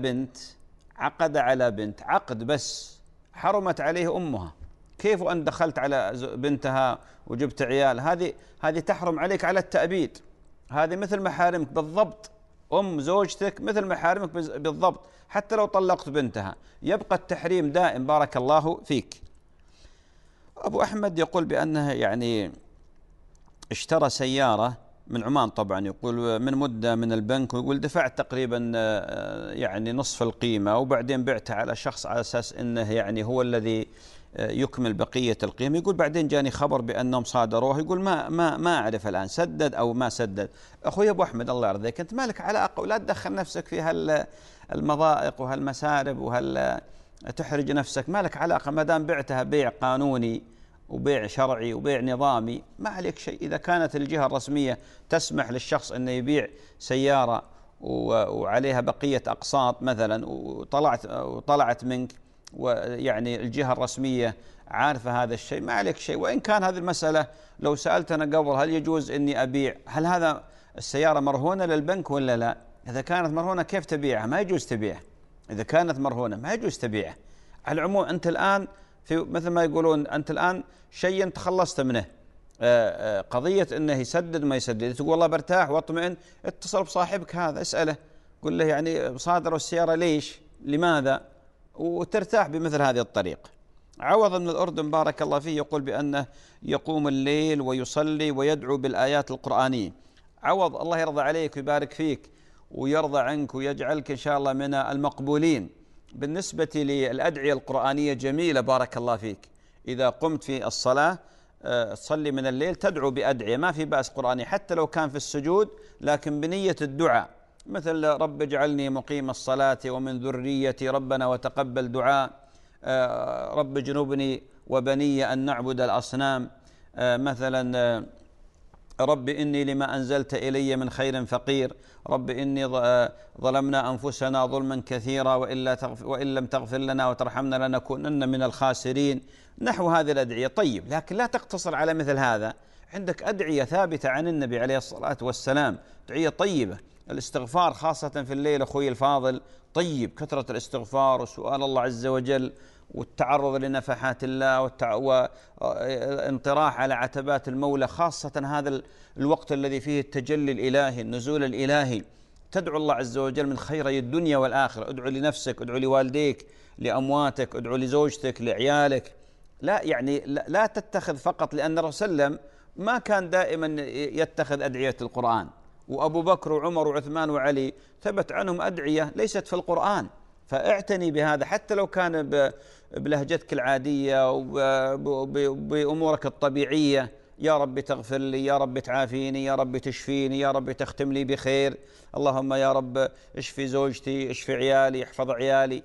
بنت عقد بس حرمت عليه أمها، كيف أن دخلت على بنتها وجبت عيال؟ هذه تحرم عليك على التأبيد، هذه مثل محارمك بالضبط. أم زوجتك مثل محارمك بالضبط، حتى لو طلقت بنتها يبقى التحريم دائم. بارك الله فيك. أبو أحمد يقول بأنه يعني اشترى سيارة من عمان طبعا، يقول من مدة من البنك، ويقول دفعت تقريبا يعني نصف القيمة، وبعدين بعتها على شخص على أساس أنه يعني هو الذي يكمل بقية القيمة. يقول بعدين جاني خبر بأنهم صادروه، يقول ما أعرف الآن سدد أو ما سدد. أخوي أبو أحمد الله يرضيك، أنت مالك علاقة، ولا تدخل نفسك في هالمضائق وهالمسارب تحرج نفسك، مالك علاقة. ما دام بعتها بيع قانوني وبيع شرعي وبيع نظامي ما عليك شيء. إذا كانت الجهة الرسمية تسمح للشخص أنه يبيع سيارة وعليها بقية أقساط مثلا وطلعت منك، ويعني الجهة الرسمية عارفة هذا الشيء، ما عليك شيء. وإن كان هذه المسألة لو سألتنا قبل هل يجوز أني أبيع، هل هذا السيارة مرهونة للبنك ولا لا؟ إذا كانت مرهونة كيف تبيعها؟ ما يجوز تبيعها. إذا كانت مرهونة ما يجوز تبيعها. على العموم أنت الآن في مثل ما يقولون، أنت الآن شيء تخلصت منه، قضية أنه يسدد ما يسدد، تقول والله برتاح واطمئن، اتصل بصاحبك هذا اسأله، قل له يعني صادروا السيارة ليش؟ لماذا؟ وترتاح بمثل هذه الطريقة. عوض من الأردن بارك الله فيه يقول بأنه يقوم الليل ويصلي ويدعو بالآيات القرآنية. عوض الله يرضى عليك ويبارك فيك ويرضى عنك ويجعلك إن شاء الله من المقبولين. بالنسبة للأدعية القرآنية جميلة بارك الله فيك، إذا قمت في الصلاة تصلي من الليل تدعو بأدعية ما في بأس قرآنية، حتى لو كان في السجود لكن بنية الدعاء، مثل رب اجعلني مقيم الصلاة ومن ذريتي ربنا وتقبل دعاء، رب جنبني وبني أن نعبد الأصنام، مثلا رب إني لما أنزلت إلي من خير فقير، رب إني ظلمنا أنفسنا ظلما كثيرا وإن لم تغفر لنا وترحمنا لنكونن من الخاسرين، نحو هذه الأدعية. طيب، لكن لا تقتصر على مثل هذا، عندك أدعية ثابتة عن النبي عليه الصلاة والسلام، أدعية طيبة. الاستغفار خاصة في الليل أخوي الفاضل طيب، كثرة الاستغفار وسؤال الله عز وجل والتعرض لنفحات الله والانطراح على عتبات المولى، خاصة هذا الوقت الذي فيه التجلي الإلهي النزول الإلهي، تدعو الله عز وجل من خيري الدنيا والآخرة. ادعو لنفسك، ادعو لوالديك، لأمواتك، ادعو لزوجتك، لعيالك. لا يعني لا تتخذ فقط، لأن الرسول صلى الله عليه وسلم ما كان دائما يتخذ أدعية القرآن، وأبو بكر وعمر وعثمان وعلي ثبت عنهم أدعية ليست في القرآن. فاعتني بهذا حتى لو كان بلهجتك العادية وبأمورك الطبيعية، يا رب تغفر لي، يا رب تعافيني، يا رب تشفيني، يا رب تختم لي بخير، اللهم يا رب اشفي زوجتي، اشفي عيالي، احفظ عيالي.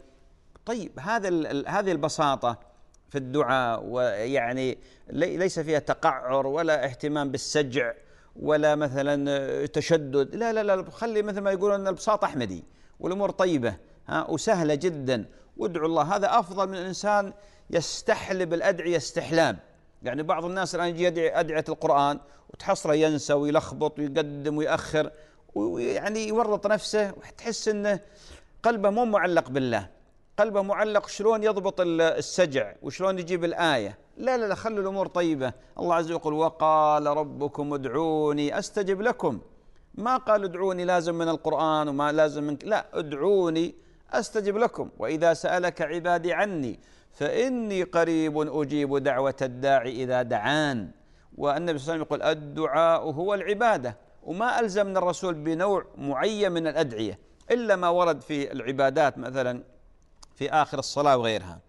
طيب هذه البساطة في الدعاء، ويعني ليس فيها تقعر ولا اهتمام بالسجع ولا مثلا تشدد، لا لا لا، خلي مثل ما يقولون البساطة أحمدي، والأمور طيبة وسهلة جدا. وادعوا الله، هذا أفضل من الإنسان يستحلب الأدعية استحلاب. يعني بعض الناس الآن يجي يدعي أدعية القرآن وتحصره ينسى ويلخبط ويقدم ويأخر، ويعني يورط نفسه، وتحس أنه قلبه مو معلق بالله، قلبه معلق شلون يضبط السجع وشلون يجيب الآية. لا لا لا، خلوا الأمور طيبة. الله عز وجل يقول وقال ربكم ادعوني أستجب لكم، ما قال ادعوني لازم من القرآن وما لازم من، لا، ادعوني أستجب لكم، وإذا سألك عبادي عني فإني قريب أجيب دعوة الداعي إذا دعان. والنبي صلى الله عليه وسلم يقول الدعاء هو العبادة، وما ألزمنا الرسول بنوع معين من الأدعية إلا ما ورد في العبادات، مثلا في آخر الصلاة وغيرها.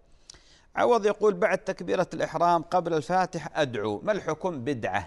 عوض يقول بعد تكبيرة الإحرام قبل الفاتحة أدعو، ما الحكم؟ بدعة.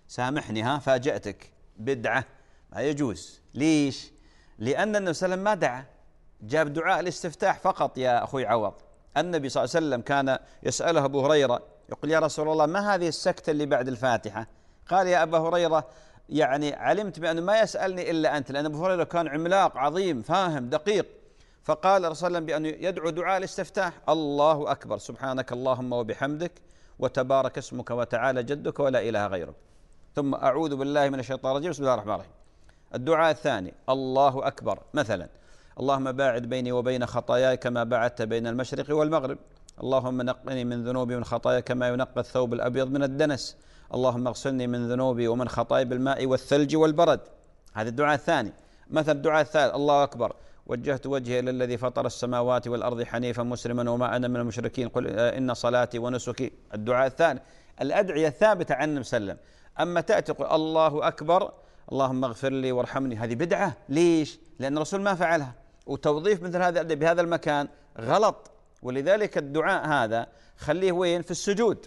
سامحني فاجأتك، بدعة، ما يجوز. ليش؟ لأن النبي صلى الله عليه وسلم ما دعا، جاب دعاء الاستفتاح فقط يا أخوي عوض. النبي صلى الله عليه وسلم كان يسأله أبو هريرة يقول يا رسول الله ما هذه السكتة اللي بعد الفاتحة؟ قال يا أبا هريرة يعني علمت بأنه ما يسألني إلا أنت، لأن أبو هريرة كان عملاق عظيم فاهم دقيق. فقال الرسول صلى الله عليه وسلم بأنه يدعو دعاء الاستفتاح الله أكبر سبحانك اللهم وبحمدك وتبارك اسمك وتعالى جدك ولا إله غيرك، ثم أعوذ بالله من الشيطان الرجيم بسم الله الرحمن الرحيم. الدعاء الثاني الله أكبر، مثلا اللهم باعد بيني وبين خطاياي كما باعدت بين المشرق والمغرب، اللهم نقني من ذنوبي ومن خطاياي كما ينقى الثوب الأبيض من الدنس، اللهم اغسلني من ذنوبي ومن خطاياي بالماء والثلج والبرد. هذا الدعاء الثاني. مثلا الدعاء الثالث الله أكبر وجهت وجهي إلى الذي فطر السماوات والأرض حنيفا مسلما وما أنا من المشركين قل إن صلاتي ونسكي. الدعاء الثاني. الأدعية الثابتة عن النبي صلى الله عليه وسلم. أما تأتي تقول الله أكبر اللهم اغفر لي وارحمني، هذه بدعة. ليش؟ لأن الرسول ما فعلها، وتوظيف مثل هذا بهذا المكان غلط. ولذلك الدعاء هذا خليه وين؟ في السجود،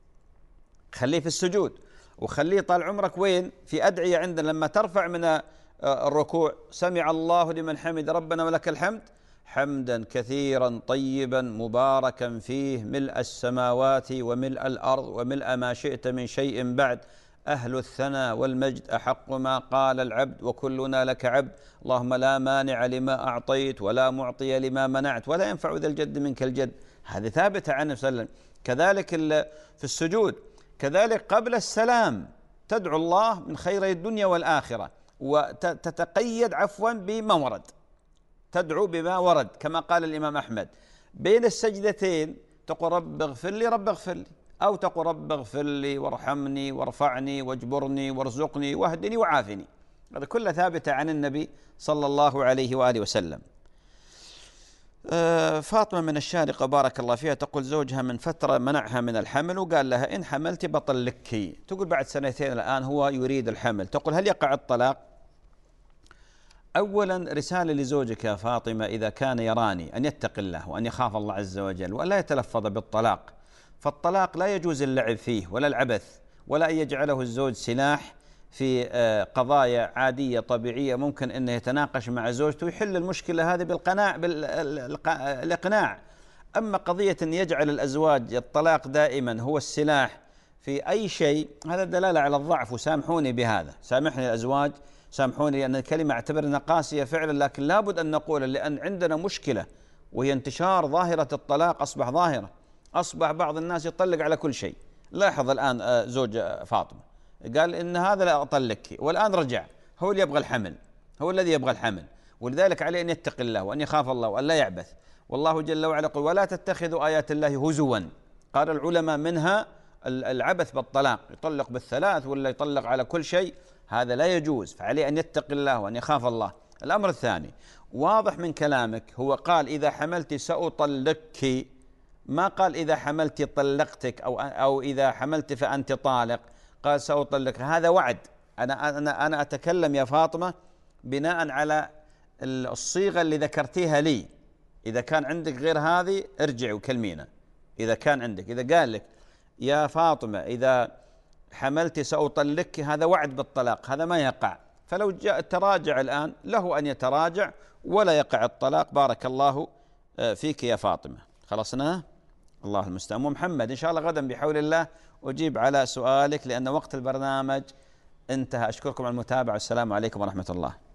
خليه في السجود، وخليه طال عمرك وين؟ في أدعية عندنا لما ترفع من الركوع سمع الله لمن حمد ربنا ولك الحمد حمدا كثيرا طيبا مباركا فيه ملء السماوات وملء الأرض وملء ما شئت من شيء بعد أهل الثناء والمجد أحق ما قال العبد وكلنا لك عبد اللهم لا مانع لما أعطيت ولا معطي لما منعت ولا ينفع ذا الجد منك الجد. هذه ثابتة عن النبي صلى الله عليه وسلم. كذلك في السجود، كذلك قبل السلام تدعو الله من خيري الدنيا والآخرة، وتتقيد بما ورد، تدعو بما ورد كما قال الإمام أحمد. بين السجدتين تقول رب اغفر لي رب اغفر لي، أو تقول رب اغفر لي وارحمني وارفعني واجبرني وارزقني واهدني وعافني. هذا كله ثابتة عن النبي صلى الله عليه وآله وسلم. فاطمة من الشارقة بارك الله فيها تقول زوجها من فترة منعها من الحمل وقال لها إن حملت بطلقك. تقول بعد 2 الآن هو يريد الحمل، تقول هل يقع الطلاق؟ أولا رسالة لزوجك يا فاطمة إذا كان يراني أن يتق الله وأن يخاف الله عز وجل ولا يتلفظ بالطلاق، فالطلاق لا يجوز اللعب فيه ولا العبث، ولا أن يجعله الزوج سلاح في قضايا عادية طبيعية ممكن أنه يتناقش مع زوجته ويحل المشكلة هذه بالإقناع. أما قضية أن يجعل الأزواج الطلاق دائما هو السلاح في أي شيء، هذا دلالة على الضعف. وسامحوني بهذا، سامحني الأزواج، سامحوني لأن الكلمة اعتبرنا قاسية فعلا، لكن لابد أن نقول لأن عندنا مشكلة وهي انتشار ظاهرة الطلاق. أصبح ظاهرة، أصبح بعض الناس يطلق على كل شيء. لاحظ الآن زوج فاطمة قال إن هذا لا أطلقك، والآن رجع هو اللي يبغى الحمل، هو الذي يبغى الحمل. ولذلك عليه أن يتق الله وأن يخاف الله وأن لا يعبث. والله جل وعلا يقول ولا تتخذوا آيات الله هزوا. قال العلماء منها العبث بالطلاق، يطلق بالثلاث ولا يطلق على كل شيء، هذا لا يجوز. فعليه أن يتق الله وأن يخاف الله. الأمر الثاني واضح من كلامك، هو قال إذا حملت سأطلقك، ما قال إذا حملت طلقتك أو إذا حملت فأنت طالق، قال سأطلق. هذا وعد. أنا أتكلم يا فاطمة بناء على الصيغة اللي ذكرتيها لي. إذا كان عندك غير هذه ارجع وكلمينا. إذا كان عندك، إذا قال لك يا فاطمة إذا حملت سأطلقك، هذا وعد بالطلاق، هذا ما يقع. فلو جاء تراجع الآن له أن يتراجع ولا يقع الطلاق. بارك الله فيك يا فاطمة. خلصنا؟ الله المستعان. محمد إن شاء الله غدا بحول الله أجيب على سؤالك لأن وقت البرنامج انتهى. أشكركم على المتابعة والسلام عليكم ورحمة الله.